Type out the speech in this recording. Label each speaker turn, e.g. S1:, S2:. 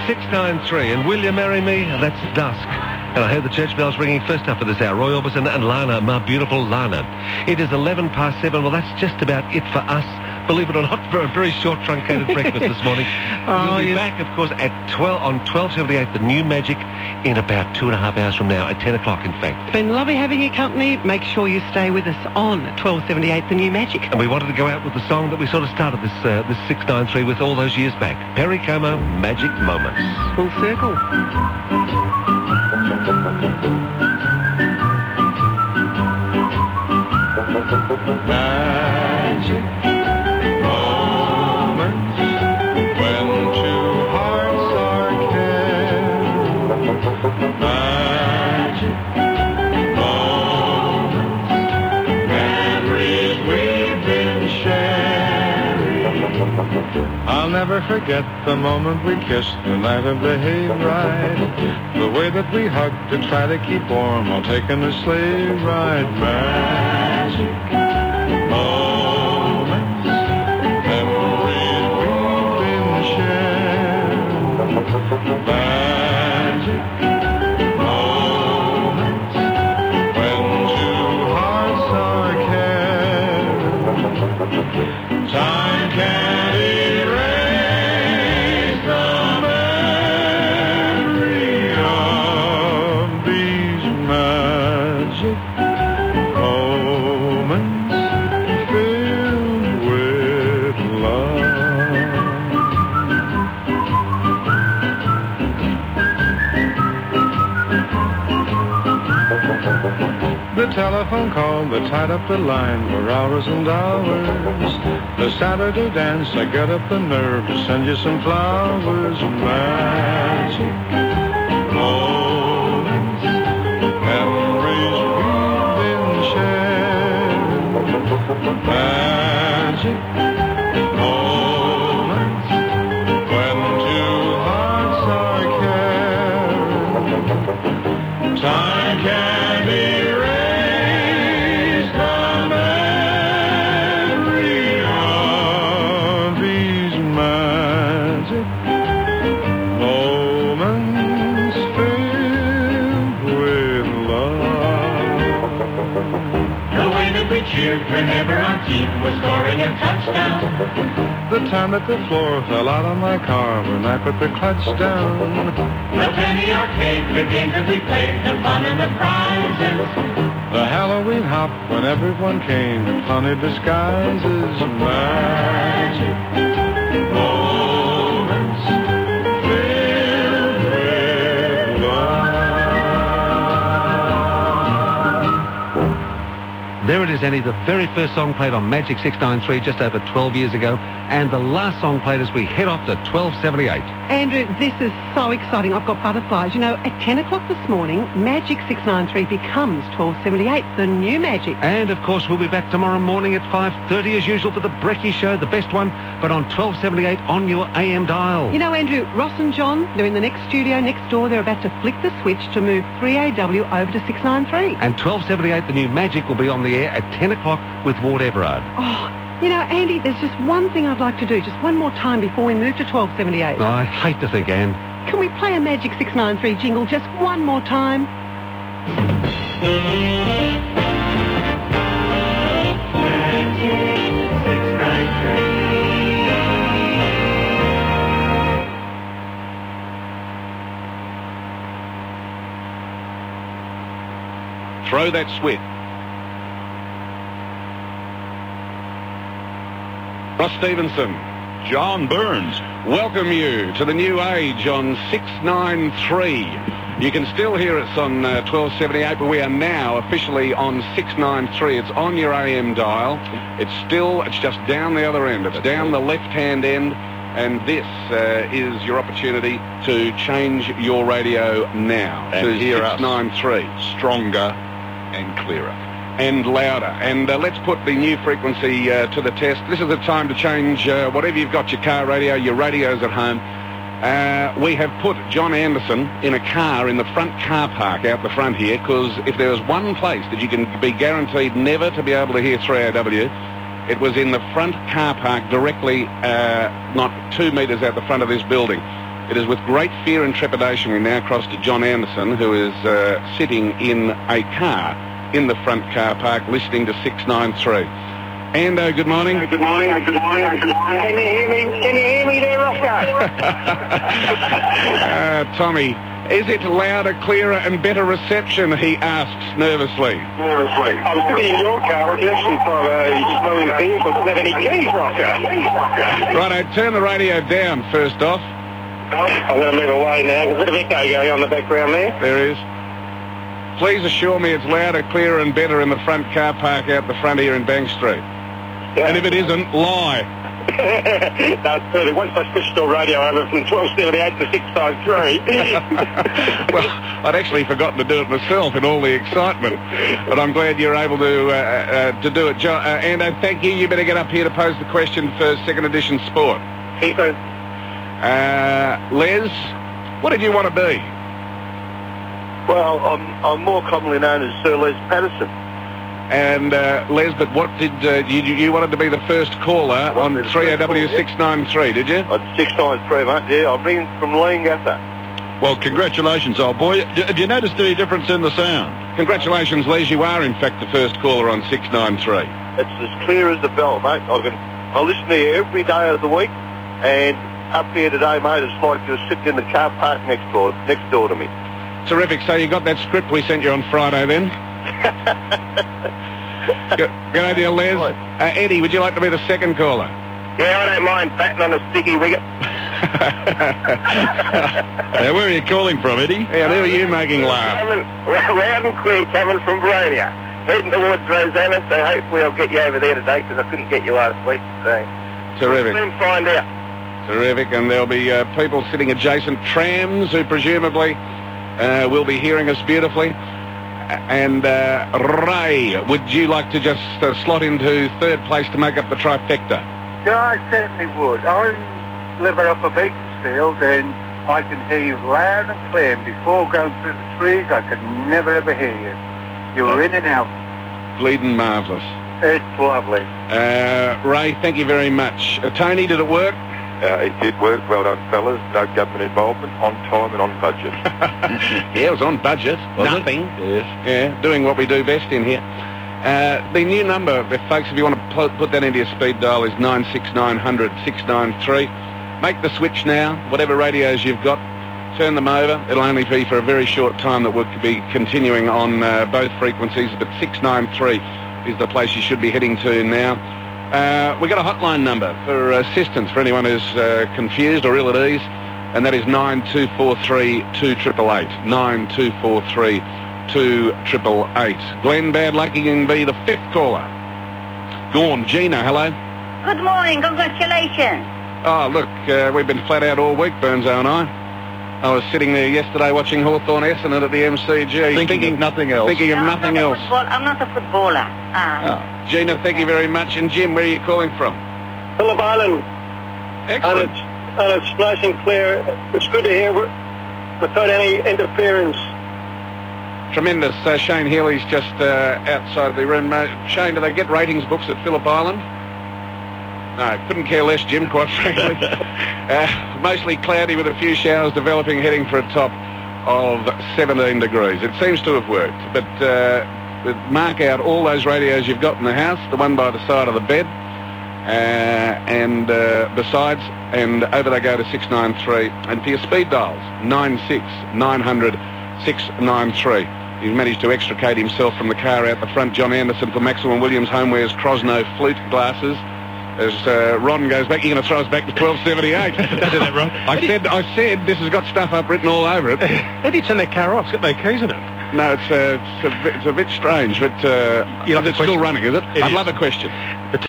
S1: 693, and Will You Marry Me? That's Dusk. And I heard the church bells ringing first up for this hour. Roy Orbison and Lana, my beautiful Lana. It is 11 past 7. Well, that's just about it for us. Believe it or not, for a very short, truncated breakfast this morning. We'll be back, of course, at 12 on 1278, the new Magic, in about 2.5 hours from now, at 10 o'clock, in fact.
S2: It's been lovely having your company. Make sure you stay with us on 1278, the new Magic.
S1: And we wanted to go out with the song that we sort of started this 693 with all those years back. Perry Como, Magic Moments.
S2: Full circle.
S3: Magic moments when two hearts are kin. Magic moments, memories we've been sharing. I'll never forget the moment we kissed the night of the hayride. The way that we hugged to try to keep warm while taking a sleigh ride. Magic moments, memories we've been sharing. Magic moments when two hearts are caring. Time can't erase the memory of these magic moments filled with love. The telephone call that tied up the line for hours and hours. The Saturday dance, I got up the nerve to send you some flowers. Magic moments, memories we've been sharing. Magic moments when two hearts are caring. Time can't erase the memory of these magic moments filled with love.
S4: The way that we cheered whenever our team was scoring a touchdown.
S3: The time that the floor fell out of my car when I put the clutch down.
S4: The penny arcade, the games that we played, the fun and the prizes.
S3: The Halloween hop when everyone came in funny disguises. Magic moments filled with love.
S1: There it is, Annie, the very first song played on Magic 693 just over 12 years ago, and the last song played as we head off to 1278.
S2: Andrew, this is so exciting. I've got butterflies. You know, at 10 o'clock this morning, Magic 693 becomes 1278, the new Magic.
S1: And, of course, we'll be back tomorrow morning at 5:30 as usual for the Brekkie Show, the best one, but on 1278 on your AM dial.
S2: You know, Andrew, Ross and John, they're in the next studio next door. They're about to flick the switch to move 3AW over to 693.
S1: And 1278, the new Magic, will be on the air at 10 o'clock with Ward Everard.
S2: Oh, you know, Andy, there's just one thing I'd like to do, just one more time before we move to 1278.
S1: I hate to think, Anne.
S2: Can we play a Magic 693 jingle just one more time?
S4: Magic 693.
S5: Throw that switch. Ross Stevenson,
S6: John Burns.
S5: welcome you to the new age on 693. You can still hear us on 1278, but we are now officially on 693. It's on your AM dial. It's just down the other end. It's down the left-hand end, and this is your opportunity to change your radio now
S6: And
S5: to
S6: hear us.
S5: 693.
S6: Stronger and clearer.
S5: And louder. And let's put the new frequency to the test. This is the time to change whatever you've got, your car radio, your radios at home. We have put John Anderson in a car in the front car park out the front here, because if there was one place that you can be guaranteed never to be able to hear 3AW, it was in the front car park directly not 2 metres out the front of this building. It is with great fear and trepidation we now cross to John Anderson, who is sitting in a car in the front car park listening to 693. Ando, good morning.
S7: Good morning. Can you hear me? Can you hear me there, Roscoe?
S5: Tommy, is it louder, clearer and better reception, he asks nervously.
S7: I'm sitting in your car listening for a slowing thing, but don't have any keys, Roscoe.
S5: Righto, turn the radio down first off.
S7: I'm going to move away now. There's a bit of echo going on in the background there.
S5: There is. Please assure me it's louder, clearer and better in the front car park out the front here in Bank Street.
S7: Yeah.
S5: And if it isn't, lie.
S7: No, really. Once I switched the radio over from 1278 to 653.
S5: Well, I'd actually forgotten to do it myself in all the excitement. But I'm glad you're able to do it. John, Ando, thank you. You better get up here to pose the question for second edition sport. Les, what did you want to be?
S8: Well, I'm more commonly known as Sir Les Patterson.
S5: And Les, but what did you wanted to be the first caller on 3AW693, did you?
S8: 693, mate. Yeah, I'm ringing from Leongatha.
S6: Well, congratulations, old boy. Have you noticed any difference in the sound?
S5: Congratulations, Les. You are, in fact, the first caller on 693.
S8: It's as clear as the bell, mate. I listen to you every day of the week, and up here today, mate, it's like you're sitting in the car park next door to me.
S5: Terrific. So you got that script we sent you on Friday, then? Good idea, Les. Eddie, would you like to be the second caller?
S7: Yeah, I don't mind batting on a sticky wicket.
S6: Now, where are you calling from, Eddie?
S5: Yeah, who are you making laugh?
S7: Loud and clear coming from Bronia. Heading towards Rosanna, so hopefully I'll get you over there today because I couldn't get you last week. So
S5: Terrific.
S7: We'll soon find out.
S5: Terrific. And there'll be people sitting adjacent, trams, who presumably will be hearing us beautifully. And Ray, would you like to just slot into third place to make up the trifecta?
S9: Yeah, I certainly would. I live up a Beaconsfield and I can hear you loud and clear. And before going through the trees, I could never ever hear you. You were in and out.
S5: Bleeding marvellous.
S9: It's lovely.
S5: Ray, thank you very much. Tony, did it work?
S8: It did work. Well done, fellas. No government involvement, on time and on budget.
S5: Yeah, it was on budget. Nothing.
S8: Yes.
S5: Yeah, doing what we do best in here. The new number, folks, if you want to put that into your speed dial, is 96900 693. Make the switch now. Whatever radios you've got, turn them over. It'll only be for a very short time that we'll be continuing on both frequencies, but 693 is the place you should be heading to now. We've got a hotline number for assistance for anyone who's confused or ill at ease, and that is 9243-2888. 9243-2888. Glenn, bad luck, you can be the fifth caller. Go on, Gina, hello.
S10: Good morning, congratulations.
S5: Oh, look, we've been flat out all week, Burnzo and I. I was sitting there yesterday watching Hawthorn Essendon at the MCG.
S6: Thinking of nothing else.
S5: Thinking of nothing else.
S10: I'm not a footballer.
S5: Gina, thank you very much. And Jim, where are you calling from?
S7: Phillip Island.
S5: Excellent.
S7: And it's nice and clear. It's good to hear without any interference.
S5: Tremendous. Shane Healy's just outside the room. Shane, do they get ratings books at Phillip Island? No, couldn't care less, Jim, quite frankly. Mostly cloudy with a few showers developing, heading for a top of 17 degrees. It seems to have worked. But mark out all those radios you've got in the house, the one by the side of the bed, and besides, and over they go to 693. And for your speed dials, 96900 693. He's managed to extricate himself from the car out the front. John Anderson for Maxwell & Williams Homeware's Crosno flute glasses. As Ron goes back, you're going to throw us back to 1278.
S11: Is that right?
S5: I said this has got stuff up written all over it.
S11: How do you turn that car off? It's got no keys in it.
S5: No, it's a bit strange, but it's still running, is it? I'd love a question.